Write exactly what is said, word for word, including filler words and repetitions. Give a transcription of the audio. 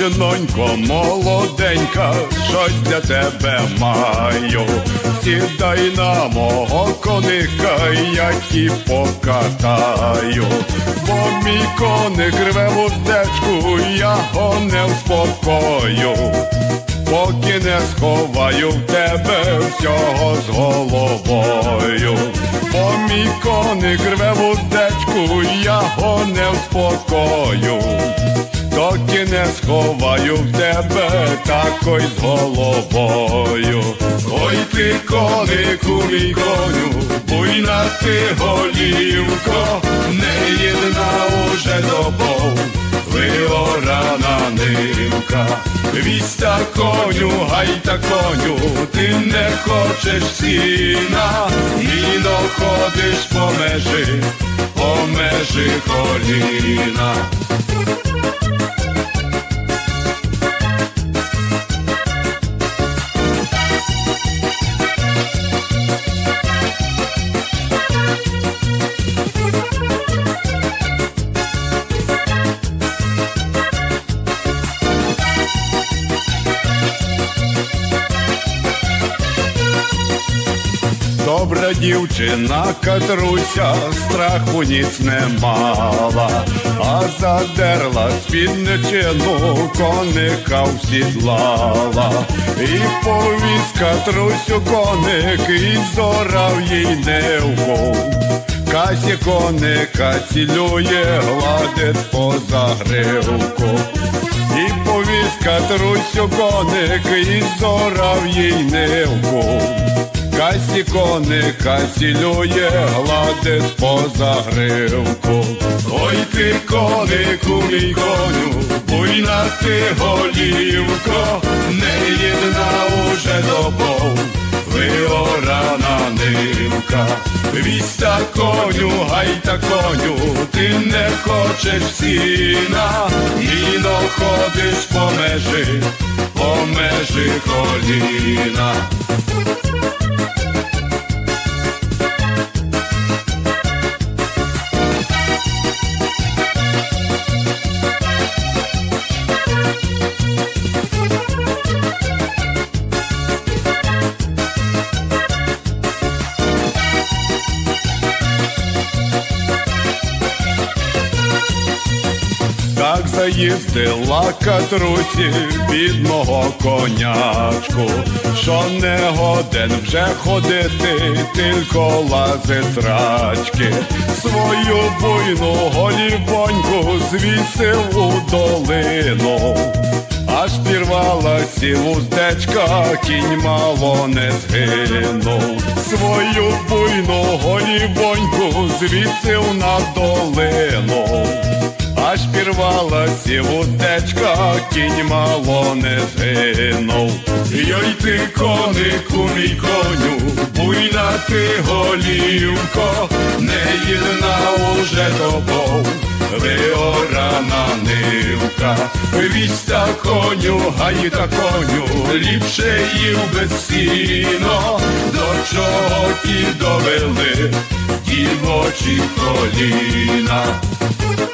дівчинонько молоденька, щось для тебе маю. Сідай на мого коника, я ті покатаю. Бо мій коник рве вуздечку, я го не вспокою. Поки не сховаю в тебе всього з головою. Бо мій коник рве вуздечку, я го не вспокою. Доки не сховаю в тебе такой з головою. Ой ти, конику, мій коню, буйна ти голівко, не єдна уже добов виорана нивка. Віста коню, гайта коню, ти не хочеш сіна, і но ходиш по межі, по межі коліна. Добра дівчина Катруся страху ніц не мала, а задерла спідничину, коника всідлала. І повіз Катрусю коник, і зорав їй невку. Касі коника цілює, гладить по загривку. І повіз Катрусю коник, і зорав їй невку. Касі коника цілює, гладить по загривку. Ой ти, конику, мій коню, буйна ти голівко, не єдна уже добов виорана нивка. Віста коню, гайта коню, ти не хочеш сіна, і но ходиш по межі, по межі коліна. Так заїздила Катрусі бідного конячку, що не годен вже ходити, тільки лазить рачки. Свою буйну голівоньку звісив у долину, аж пірвалася вуздечка, кінь мало не згинув. Свою буйну голівоньку звісив на долину, аж пірвалася вуздечка, кінь мало не згинув. Йой ти, конику, мій коню, буйна ти голівко, не єдна уже добов виорана нивка. Віста коню, гайта коню, ліпше їв без сіно, до чого ті довели дівочі коліна.